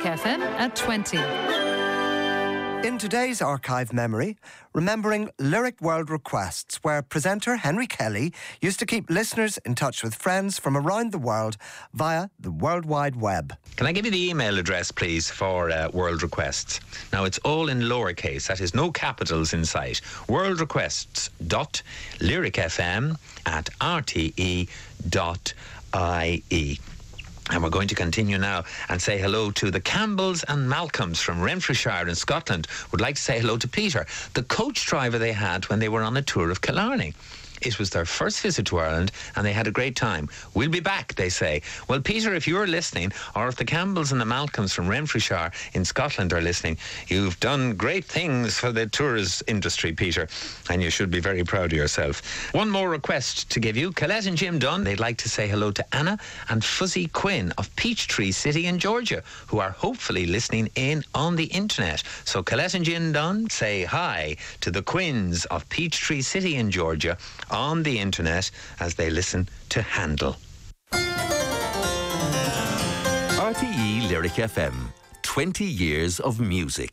FM at 20. In today's archive memory, remembering Lyric World Requests, where presenter Henry Kelly used to keep listeners in touch with friends from around the world via the World Wide Web. Can I give you the email address, please, for World Requests? Now, it's all in lowercase. That is no capitals in sight. worldrequests.lyricfm@rte.ie. And we're going to continue now and say hello to the Campbells and Malcolms from Renfrewshire in Scotland. Would like to say hello to Peter, the coach driver they had when they were on a tour of Killarney. It was their first visit to Ireland and they had a great time. We'll be back, they say. Well, Peter, if you're listening, or if the Campbells and the Malcolms from Renfrewshire in Scotland are listening, you've done great things for the tourist industry, Peter, and you should be very proud of yourself. One more request to give you. Colette and Jim Dunn, they'd like to say hello to Anna and Fuzzy Quinn of Peachtree City in Georgia, who are hopefully listening in on the internet. So Colette and Jim Dunn say hi to the Quinns of Peachtree City in Georgia on the internet as they listen to Handel. RTE Lyric FM, 20 years of music.